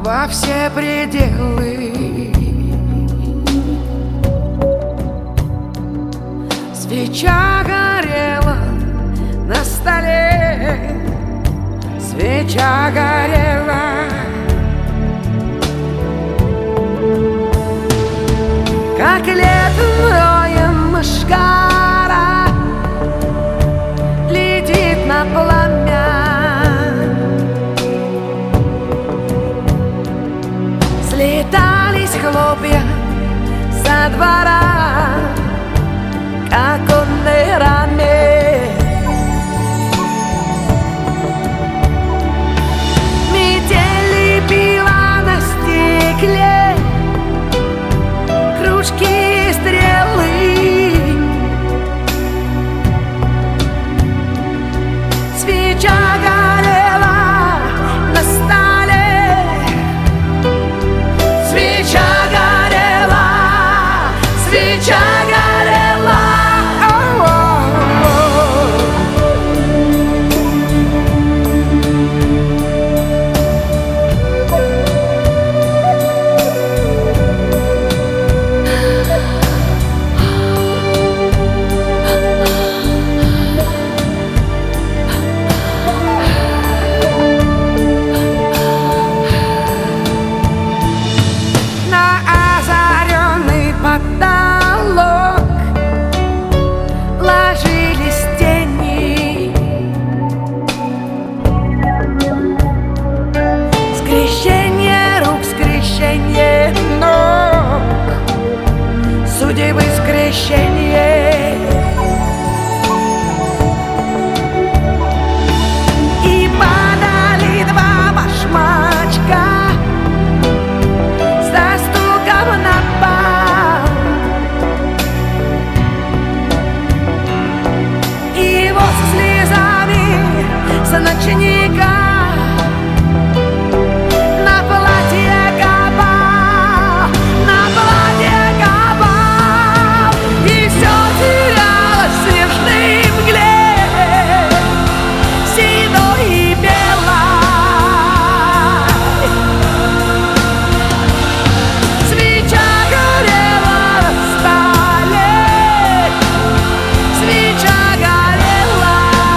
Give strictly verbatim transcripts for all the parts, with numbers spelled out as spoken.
во все пределы. Свеча горела на столе, свеча горела, как летная мышкара летит на пламя. Слетались хлопья со двора, как оконной раме. Метели пила на стекле, кружки и стрелы. Свеча горела на столе, свеча горела, свеча горела. Судьбы скрещение, и падали два башмачка со стуком на пол, и его со слезами с ночника на платье капал, на платье капал. И все терялось в снежной мгле, седой и белой. Свеча горела на столе, свеча горела.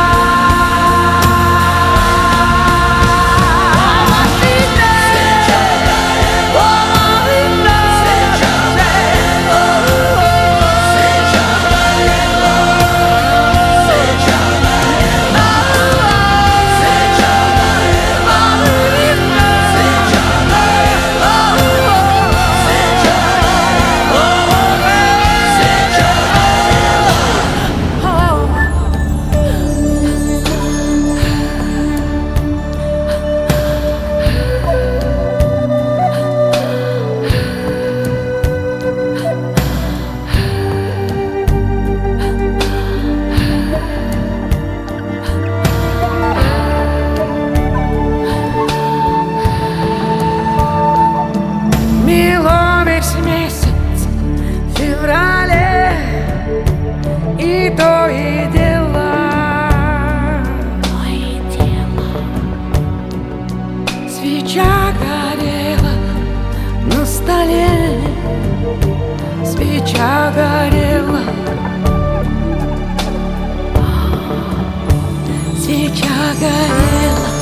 И то и дело, то и дело. Свеча горела на столе, свеча горела, свеча горела.